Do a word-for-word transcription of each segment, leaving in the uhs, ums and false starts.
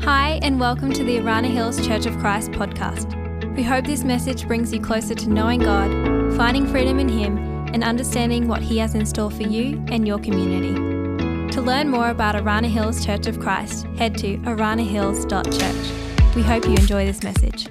Hi, and welcome to the Arana Hills Church of Christ podcast. We hope this message brings you closer to knowing God, finding freedom in Him, and understanding what He has in store for you and your community. To learn more about Arana Hills Church of Christ, head to arana hills dot church. We hope you enjoy this message.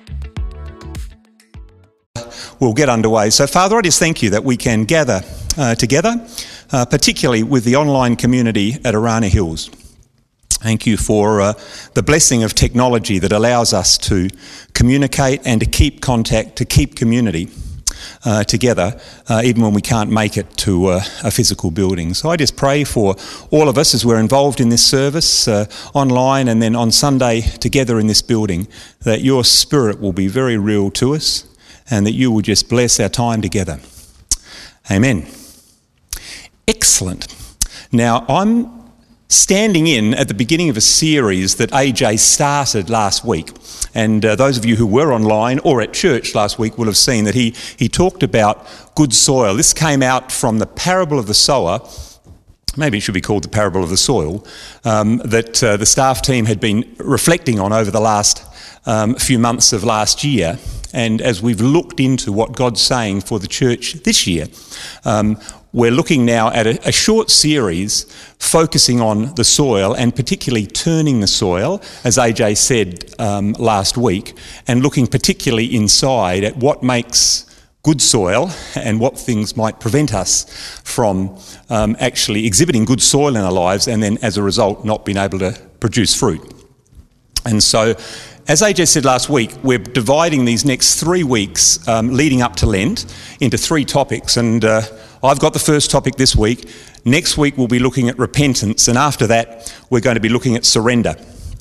We'll get underway. So, Father, I just thank you that we can gather uh, together, uh, particularly with the online community at Arana Hills. Thank you for uh, the blessing of technology that allows us to communicate and to keep contact, to keep community uh, together, uh, even when we can't make it to uh, a physical building. So I just pray for all of us as we're involved in this service uh, online and then on Sunday together in this building, that your Spirit will be very real to us and that you will just bless our time together. Amen. Excellent. Now, I'm standing in at the beginning of a series that A J started last week. And uh, those of you who were online or at church last week will have seen that he, he talked about good soil. This came out from the parable of the sower. Maybe it should be called the parable of the soil, um, that uh, the staff team had been reflecting on over the last um, few months of last year. And as we've looked into what God's saying for the church this year, um, we're looking now at a, a short series focusing on the soil and particularly turning the soil, as A J said um, last week, and looking particularly inside at what makes good soil and what things might prevent us from um, actually exhibiting good soil in our lives and then as a result not being able to produce fruit. And so, as A J said last week, we're dividing these next three weeks um, leading up to Lent into three topics, and uh, I've got the first topic this week. Next week we'll be looking at repentance, and after that we're going to be looking at surrender.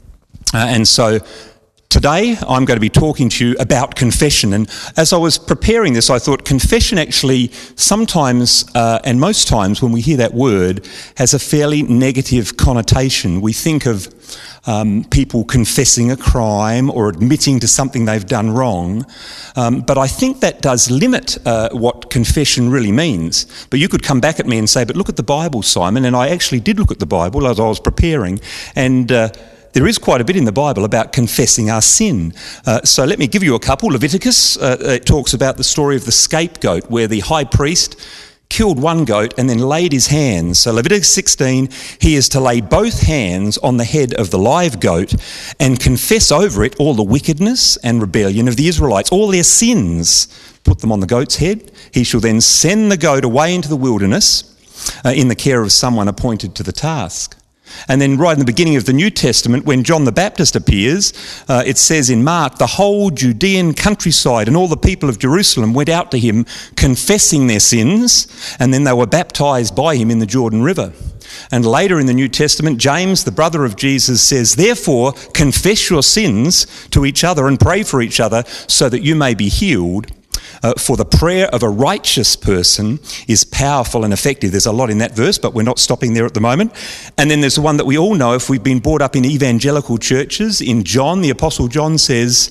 Uh, and so today I'm going to be talking to you about confession, and as I was preparing this I thought confession actually sometimes uh, and most times when we hear that word has a fairly negative connotation. We think of Um, people confessing a crime or admitting to something they've done wrong. Um, but I think that does limit uh, what confession really means. But you could come back at me and say, but look at the Bible, Simon. And I actually did look at the Bible as I was preparing. And uh, there is quite a bit in the Bible about confessing our sin. Uh, so let me give you a couple. Leviticus, uh, it talks about the story of the scapegoat, where the high priest killed one goat and then laid his hands. So Leviticus sixteen, he is to lay both hands on the head of the live goat and confess over it all the wickedness and rebellion of the Israelites, all their sins. Put them on the goat's head. He shall then send the goat away into the wilderness uh, in the care of someone appointed to the task. And then right in the beginning of the New Testament, when John the Baptist appears, uh, it says in Mark, the whole Judean countryside and all the people of Jerusalem went out to him confessing their sins, and then they were baptised by him in the Jordan River. And later in the New Testament, James, the brother of Jesus, says, therefore confess your sins to each other and pray for each other so that you may be healed. Uh, for the prayer of a righteous person is powerful and effective. There's a lot in that verse, but we're not stopping there at the moment. And then there's the one that we all know if we've been brought up in evangelical churches. In John, the Apostle John says,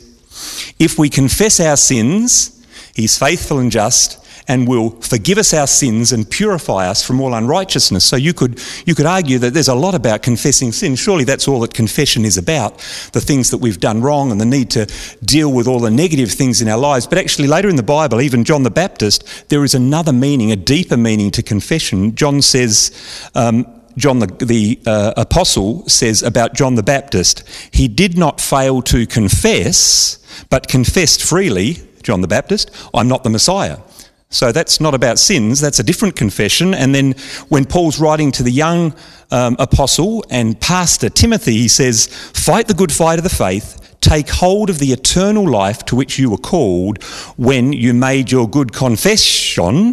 if we confess our sins, he's faithful and just and will forgive us our sins and purify us from all unrighteousness. So you could you could argue that there's a lot about confessing sin. Surely that's all that confession is about, the things that we've done wrong and the need to deal with all the negative things in our lives. But actually later in the Bible, even John the Baptist, there is another meaning, a deeper meaning to confession. John says, um, John the, the uh, apostle says about John the Baptist, he did not fail to confess, but confessed freely, John the Baptist, I'm not the Messiah. So that's not about sins, that's a different confession. And then when Paul's writing to the young um, apostle and pastor Timothy, he says, fight the good fight of the faith, take hold of the eternal life to which you were called when you made your good confession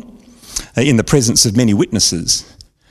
in the presence of many witnesses.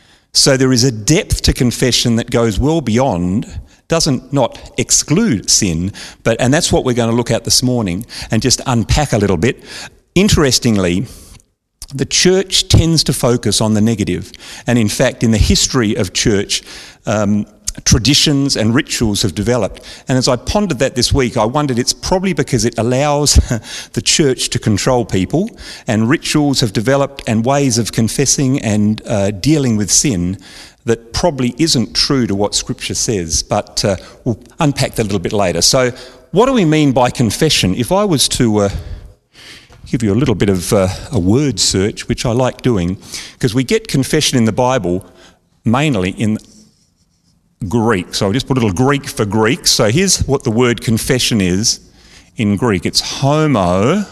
So there is a depth to confession that goes well beyond, doesn't not exclude sin, but and that's what we're going to look at this morning and just unpack a little bit. Interestingly, the church tends to focus on the negative. And in fact, in the history of church, um, traditions and rituals have developed. And as I pondered that this week, I wondered it's probably because it allows the church to control people, and rituals have developed and ways of confessing and uh, dealing with sin that probably isn't true to what Scripture says. But uh, we'll unpack that a little bit later. So what do we mean by confession? If I was to uh, give you a little bit of uh, a word search, which I like doing, because we get confession in the Bible mainly in Greek. So I'll just put a little Greek for Greek. So here's what the word confession is in Greek. It's homo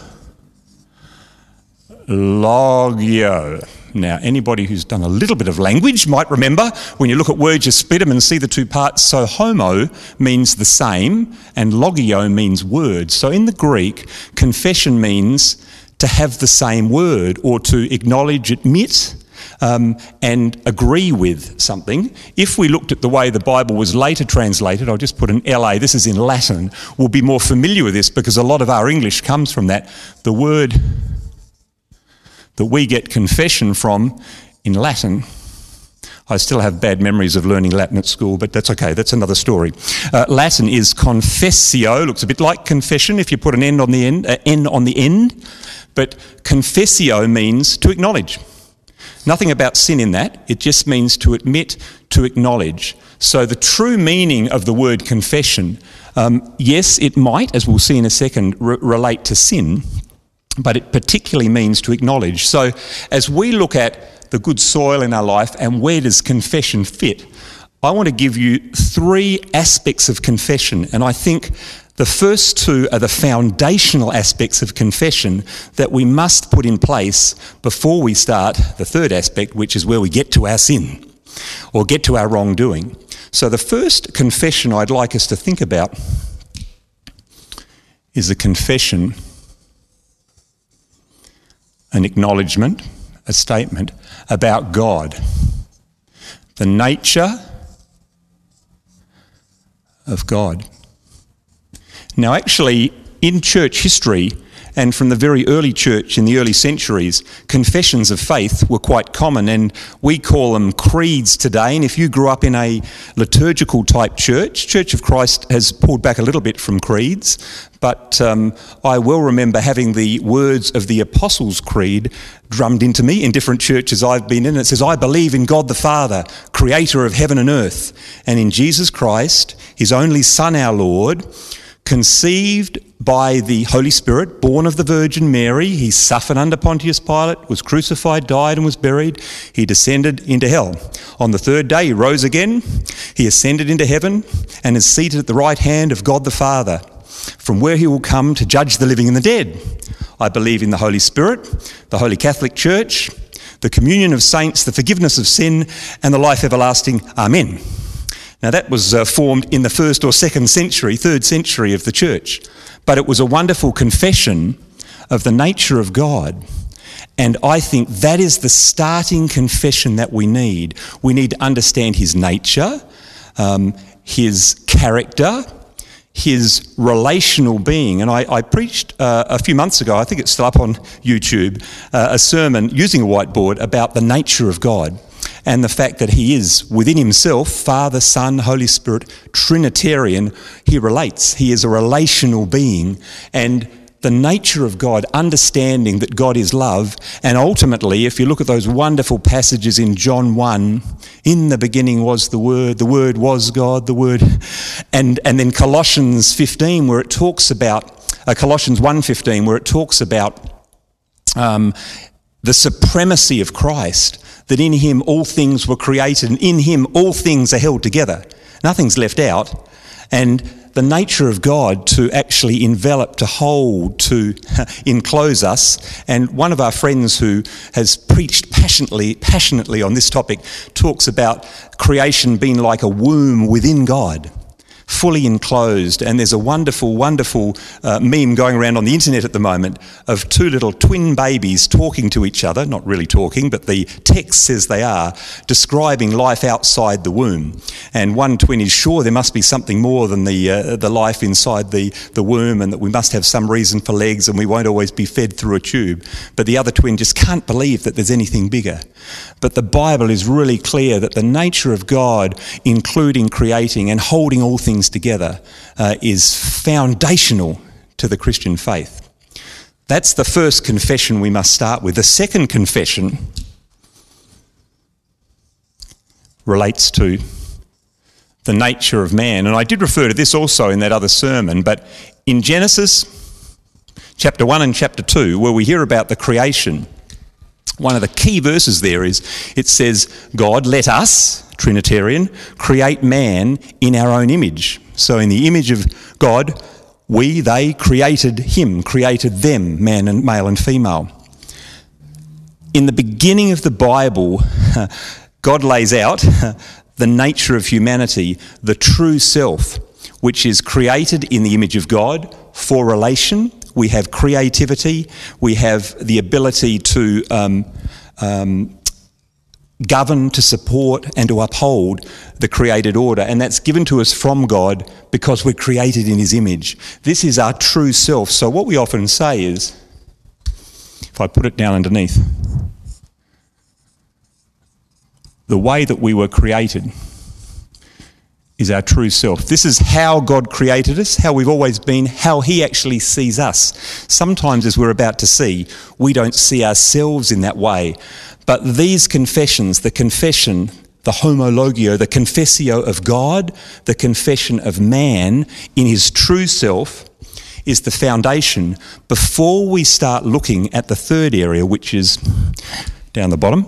logio. Now, anybody who's done a little bit of language might remember when you look at words, you split them and see the two parts. So homo means the same and logio means word. So in the Greek, confession means to have the same word or to acknowledge, admit, Um, and agree with something. If we looked at the way the Bible was later translated, I'll just put an L A, this is in Latin, we'll be more familiar with this because a lot of our English comes from that. The word that we get confession from in Latin, I still have bad memories of learning Latin at school, but that's okay, that's another story. Uh, Latin is confessio, looks a bit like confession if you put an N on the end, uh, N on the end, but confessio means to acknowledge. Nothing about sin in that. It just means to admit, to acknowledge. So the true meaning of the word confession, um, yes, it might, as we'll see in a second, re- relate to sin, but it particularly means to acknowledge. So as we look at the good soil in our life and where does confession fit, I want to give you three aspects of confession, and I think the first two are the foundational aspects of confession that we must put in place before we start the third aspect, which is where we get to our sin or get to our wrongdoing. So the first confession I'd like us to think about is a confession, an acknowledgement, a statement about God, the nature of God. Now, actually, in church history, and from the very early church in the early centuries, confessions of faith were quite common, and we call them creeds today. And if you grew up in a liturgical type church, Church of Christ has pulled back a little bit from creeds, but um, I well remember having the words of the Apostles' Creed drummed into me in different churches I've been in. It says, I believe in God the Father, creator of heaven and earth, and in Jesus Christ, his only Son, our Lord, conceived by the Holy Spirit, born of the Virgin Mary. He suffered under Pontius Pilate, was crucified, died and was buried. He descended into hell. On the third day he rose again. He ascended into heaven and is seated at the right hand of God the Father, from where he will come to judge the living and the dead. I believe in the Holy Spirit, the Holy Catholic Church, the communion of saints, the forgiveness of sin, and the life everlasting. Amen. Now that was uh, formed in the first or second century, third century of the church. But it was a wonderful confession of the nature of God. And I think that is the starting confession that we need. We need to understand his nature, um, his character, his relational being. And I, I preached uh, a few months ago, I think it's still up on YouTube, uh, a sermon using a whiteboard about the nature of God. And the fact that he is within himself, Father, Son, Holy Spirit, Trinitarian, he relates. He is a relational being. And the nature of God, understanding that God is love, and ultimately, if you look at those wonderful passages in John one, in the beginning was the Word, the Word was God, the Word, and, and then Colossians fifteen, where it talks about, uh, Colossians one fifteen, where it talks about um, the supremacy of Christ, that in him all things were created and in him all things are held together. Nothing's left out. And the nature of God to actually envelop, to hold, to enclose us. And one of our friends who has preached passionately, passionately on this topic talks about creation being like a womb within God. fully enclosed. And there's a wonderful, wonderful uh, meme going around on the internet at the moment of two little twin babies talking to each other, not really talking, but the text says they are, describing life outside the womb. And one twin is sure there must be something more than the uh, the life inside the, the womb, and that we must have some reason for legs and we won't always be fed through a tube. But the other twin just can't believe that there's anything bigger. But the Bible is really clear that the nature of God, including creating and holding all things together, uh, is foundational to the Christian faith. That's the first confession we must start with. The second confession relates to the nature of man. And I did refer to this also in that other sermon, but in Genesis chapter one and chapter two, where we hear about the creation, one of the key verses there is, it says, God, let us, Trinitarian, create man in our own image. So in the image of God, we, they created him, created them, man and male and female. In the beginning of the Bible, God lays out the nature of humanity, the true self, which is created in the image of God for relation. We have creativity, we have the ability to um, um, govern, to support and to uphold the created order, and that's given to us from God because we're created in his image. This is our true self. So what we often say is, if I put it down underneath, the way that we were created is our true self. This is how God created us, how we've always been, how he actually sees us. Sometimes, as we're about to see, we don't see ourselves in that way. But these confessions, the confession, the homologio, the confessio of God, the confession of man in his true self, is the foundation before we start looking at the third area, which is down the bottom.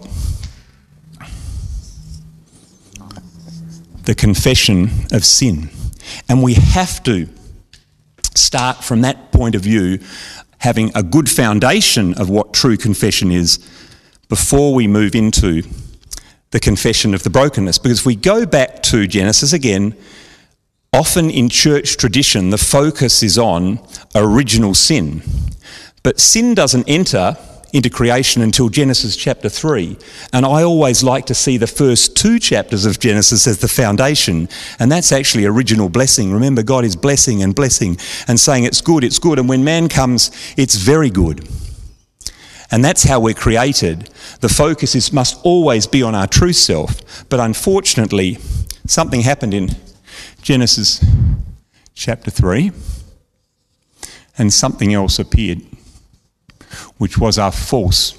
The confession of sin. And we have to start from that point of view, having a good foundation of what true confession is before we move into the confession of the brokenness. Because if we go back to Genesis again, often in church tradition, the focus is on original sin. But sin doesn't enter into creation until Genesis chapter three. And I always like to see the first two chapters of Genesis as the foundation. And that's actually original blessing. Remember, God is blessing and blessing and saying it's good, it's good. And when man comes, it's very good. And that's how we're created. The focus is must always be on our true self. But unfortunately, something happened in Genesis chapter three, and something else appeared, which was our false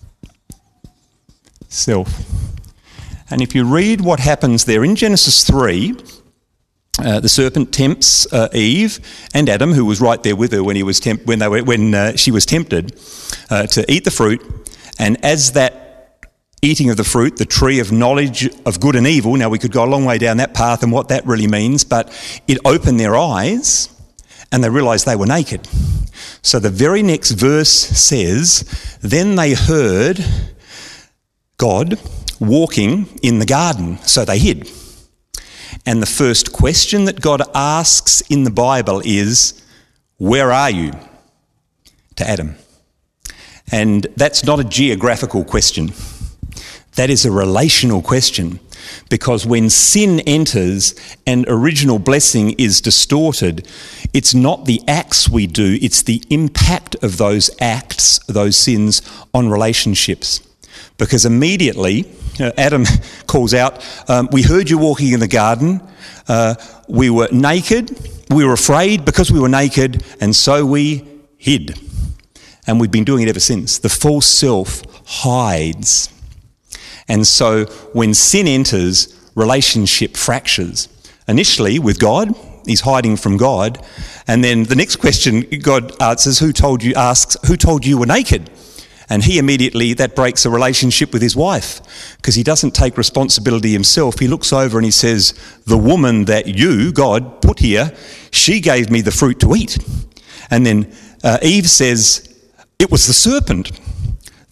self. And if you read what happens there in Genesis three, uh, the serpent tempts uh, Eve and Adam, who was right there with her when he was temp- when they were when uh, she was tempted uh, to eat the fruit. And as that eating of the fruit, the tree of knowledge of good and evil, now we could go a long way down that path and what that really means, but it opened their eyes and they realised they were naked. So the very next verse says, then they heard God walking in the garden, so they hid. And the first question that God asks in the Bible is, where are you? To Adam. And that's not a geographical question. That is a relational question. Because when sin enters and original blessing is distorted, it's not the acts we do, it's the impact of those acts, those sins, on relationships. Because immediately, uh, Adam calls out, um, we heard you walking in the garden, uh, we were naked, we were afraid because we were naked, and so we hid. And we've been doing it ever since. The false self hides. And so when sin enters, relationship fractures. Initially with God, he's hiding from God. And then the next question God answers, who told you, asks, who told you were naked? And he immediately, that breaks a relationship with his wife because he doesn't take responsibility himself. He looks over and he says, the woman that you, God, put here, she gave me the fruit to eat. And then uh, Eve says, it was the serpent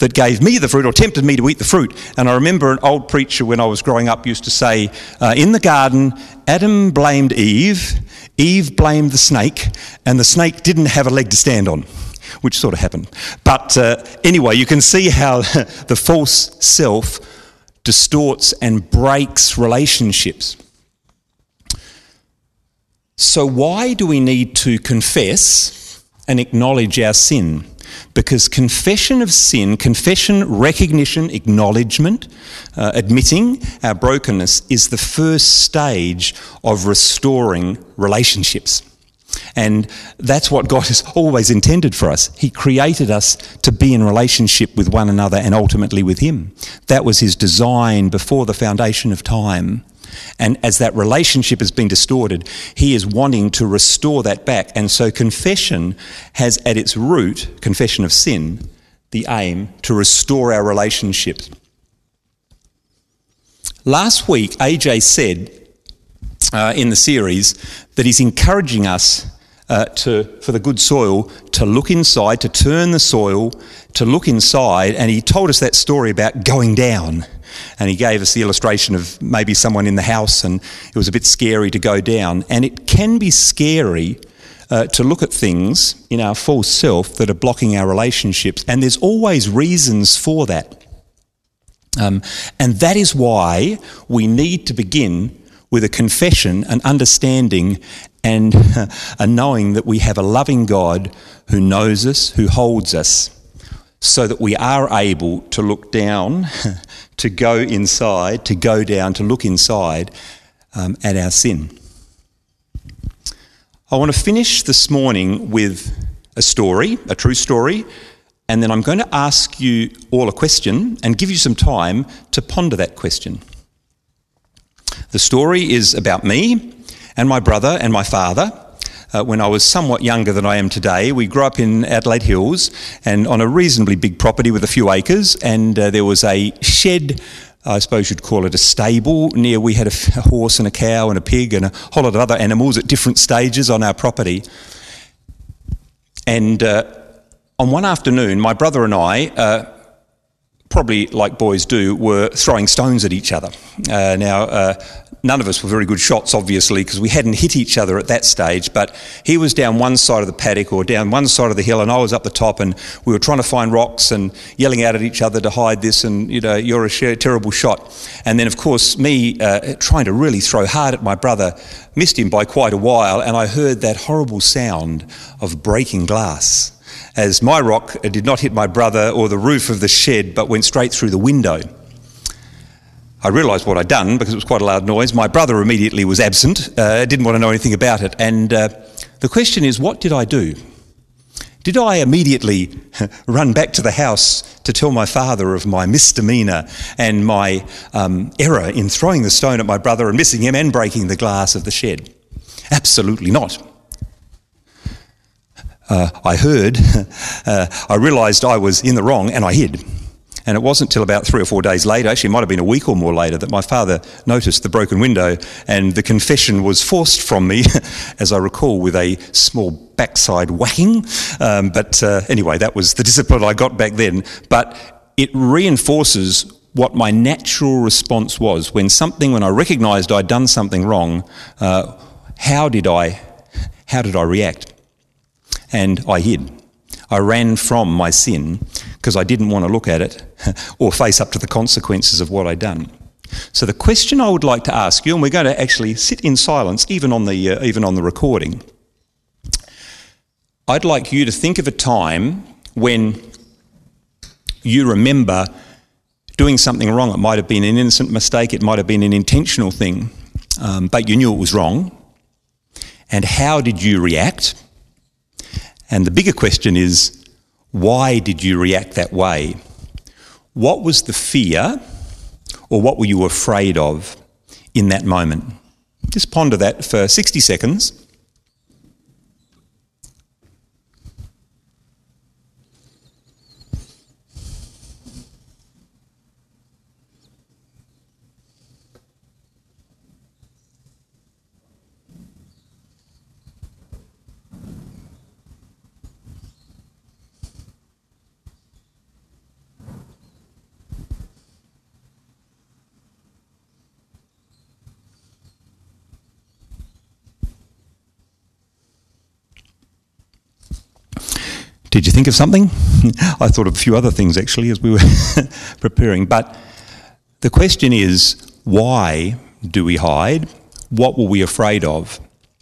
that gave me the fruit or tempted me to eat the fruit. And I remember an old preacher when I was growing up used to say, uh, in the garden, Adam blamed Eve, Eve blamed the snake, and the snake didn't have a leg to stand on, which sort of happened. But uh, anyway, you can see how the false self distorts and breaks relationships. So why do we need to confess and acknowledge our sin? Because confession of sin, confession, recognition, acknowledgement, uh, admitting our brokenness is the first stage of restoring relationships. And that's what God has always intended for us. He created us to be in relationship with one another and ultimately with Him. That was His design before the foundation of time. And as that relationship has been distorted, He is wanting to restore that back. And so confession has at its root, confession of sin, the aim to restore our relationships. Last week, A J said uh, in the series that he's encouraging us uh, to, for the good soil, to look inside, to turn the soil, to look inside. And he told us that story about going down. And he gave us the illustration of maybe someone in the house and it was a bit scary to go down. And it can be scary uh, to look at things in our false self that are blocking our relationships. And there's always reasons for that. Um, and that is why we need to begin with a confession, an understanding and uh, a knowing that we have a loving God who knows us, who holds us, so that we are able to look down, to go inside, to go down, to look inside um, at our sin. I want to finish this morning with a story, a true story, and then I'm going to ask you all a question and give you some time to ponder that question. The story is about me and my brother and my father. Uh, when I was somewhat younger than I am today. We grew up in Adelaide Hills and on a reasonably big property with a few acres, and uh, there was a shed, I suppose you'd call it a stable, near we had a, f- a horse and a cow and a pig and a whole lot of other animals at different stages on our property. And uh, on one afternoon, my brother and I, uh, probably like boys do, were throwing stones at each other. Uh, now, uh, none of us were very good shots, obviously, because we hadn't hit each other at that stage, but he was down one side of the paddock or down one side of the hill and I was up the top, and we were trying to find rocks and yelling out at each other to hide this and, you know, you're a sh- terrible shot. And then, of course, me uh, trying to really throw hard at my brother, missed him by quite a while, and I heard that horrible sound of breaking glass as my rock did not hit my brother or the roof of the shed but went straight through the window. I realised what I'd done because it was quite a loud noise. My brother immediately was absent, uh, didn't want to know anything about it. And uh, the question is, what did I do? Did I immediately run back to the house to tell my father of my misdemeanour and my um, error in throwing the stone at my brother and missing him and breaking the glass of the shed? Absolutely not. Uh, I heard, uh, I realised I was in the wrong and I hid. And it wasn't till about three or four days later, actually it might have been a week or more later, that my father noticed the broken window and the confession was forced from me, as I recall, with a small backside whacking. Um, but uh, anyway, that was the discipline I got back then. But it reinforces what my natural response was. When something, when I recognised I'd done something wrong, uh, how did I, how did I react? And I hid. I ran from my sin because I didn't want to look at it or face up to the consequences of what I'd done. So the question I would like to ask you, and we're going to actually sit in silence even on the uh, even on the recording, I'd like you to think of a time when you remember doing something wrong. It might have been an innocent mistake, it might have been an intentional thing, um, but you knew it was wrong. And how did you react? And the bigger question is, why did you react that way? What was the fear, or what were you afraid of in that moment? Just ponder that for sixty seconds. Did you think of something? I thought of a few other things actually as we were preparing. But the question is, why do we hide? What were we afraid of?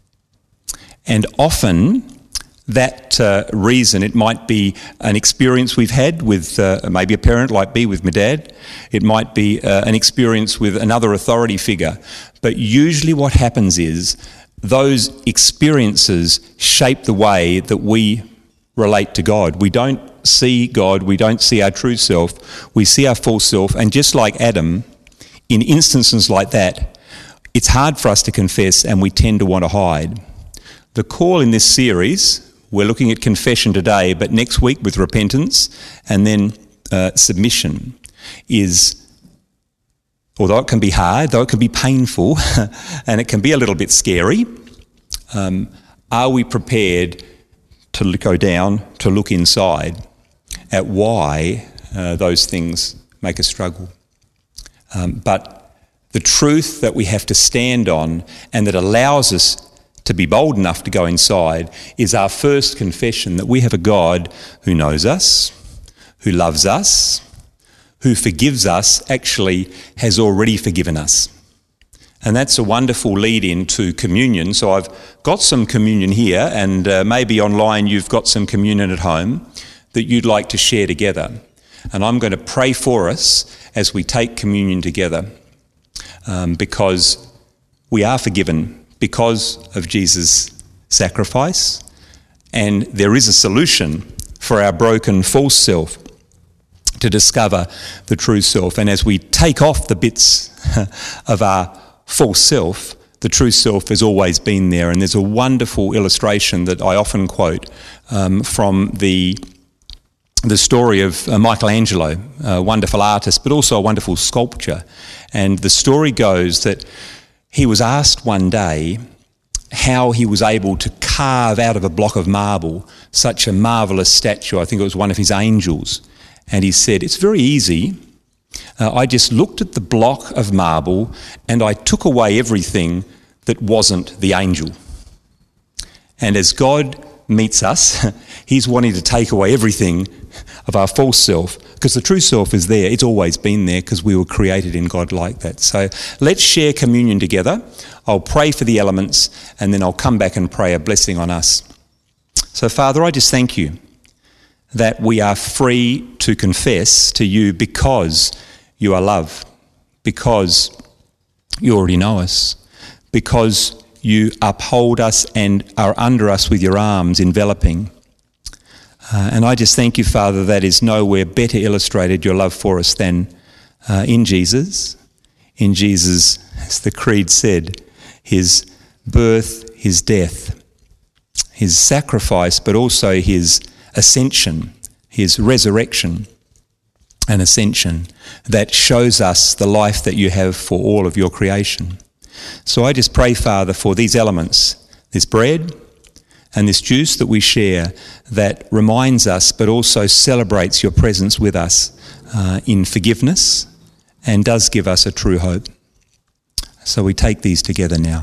And often that uh, reason, it might be an experience we've had with uh, maybe a parent like me with my dad. It might be uh, an experience with another authority figure. But usually what happens is those experiences shape the way that we relate to God. We don't see God, we don't see our true self, we see our false self, and just like Adam, in instances like that, it's hard for us to confess and we tend to want to hide. The call in this series, we're looking at confession today, but next week with repentance and then uh, submission, is, although it can be hard, though it can be painful, and it can be a little bit scary, um, are we prepared to go down, to look inside at why uh, those things make us struggle? Um, but the truth that we have to stand on and that allows us to be bold enough to go inside is our first confession that we have a God who knows us, who loves us, who forgives us, actually has already forgiven us. And that's a wonderful lead into communion. So I've got some communion here, and uh, maybe online you've got some communion at home that you'd like to share together. And I'm going to pray for us as we take communion together, um, because we are forgiven because of Jesus' sacrifice, and there is a solution for our broken false self to discover the true self. And as we take off the bits of our false self, the true self has always been there. And there's a wonderful illustration that I often quote um, from the the story of uh, Michelangelo, a wonderful artist, but also a wonderful sculptor. And the story goes that he was asked one day how he was able to carve out of a block of marble such a marvellous statue. I think it was one of his angels. And he said, "It's very easy. Uh, I just looked at the block of marble and I took away everything that wasn't the angel." And as God meets us, he's wanting to take away everything of our false self, because the true self is there. It's always been there because we were created in God like that. So let's share communion together. I'll pray for the elements and then I'll come back and pray a blessing on us. So Father, I just thank you that we are free to confess to you because you are love, because you already know us, because you uphold us and are under us with your arms enveloping. Uh, and I just thank you, Father, that is nowhere better illustrated, your love for us, than uh, in Jesus. In Jesus, as the Creed said, his birth, his death, his sacrifice, but also his ascension, his resurrection and ascension, that shows us the life that you have for all of your creation. So I just pray, Father, for these elements, this bread and this juice that we share, that reminds us but also celebrates your presence with us uh, in forgiveness and does give us a true hope. So we take these together now.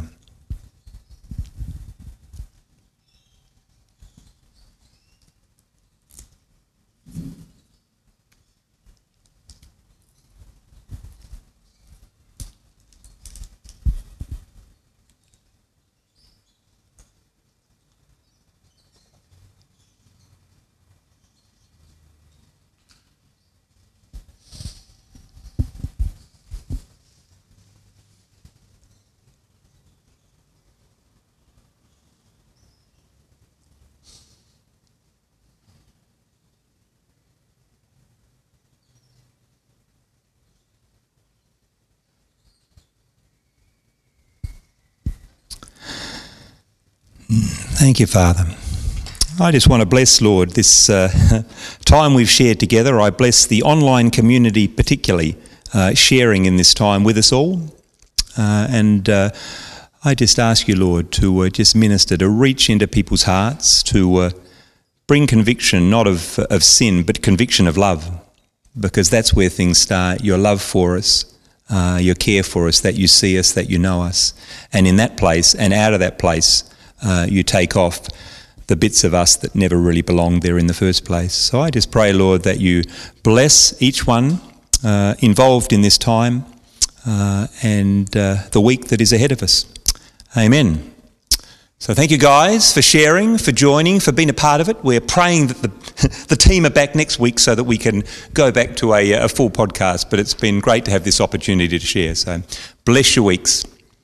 Thank you, Father. I just want to bless, Lord, this uh, time we've shared together. I bless the online community particularly, uh, sharing in this time with us all. Uh, and uh, I just ask you, Lord, to uh, just minister, to reach into people's hearts, to uh, bring conviction, not of, of sin, but conviction of love, because that's where things start, your love for us, uh, your care for us, that you see us, that you know us. And in that place, and out of that place, Uh, you take off the bits of us that never really belonged there in the first place. So I just pray, Lord, that you bless each one uh, involved in this time uh, and uh, the week that is ahead of us. Amen. So thank you guys for sharing, for joining, for being a part of it. We're praying that the the team are back next week so that we can go back to a, a full podcast, but it's been great to have this opportunity to share. So bless your weeks.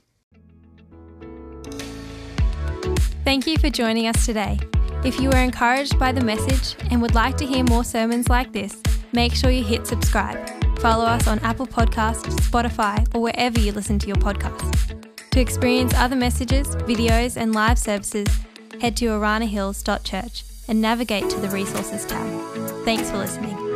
Thank you for joining us today. If you were encouraged by the message and would like to hear more sermons like this, make sure you hit subscribe. Follow us on Apple Podcasts, Spotify, or wherever you listen to your podcasts. To experience other messages, videos, and live services, head to arana hills dot church and navigate to the Resources tab. Thanks for listening.